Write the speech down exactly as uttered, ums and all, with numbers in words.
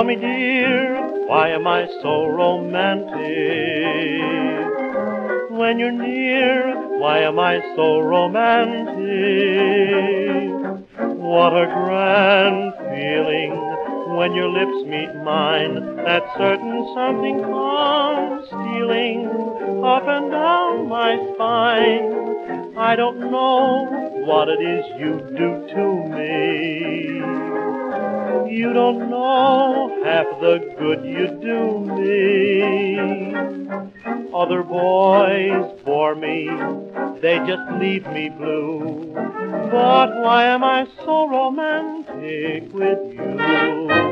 me, dear, why am I so romantic? When you're near, why am I so romantic? What a grand feeling when your lips meet mine. That certain something comes stealing up and down my spine. I don't know what it is you do to me. You don't know half the good you do me. Other boys bore me, they just leave me blue. But why am I so romantic with you?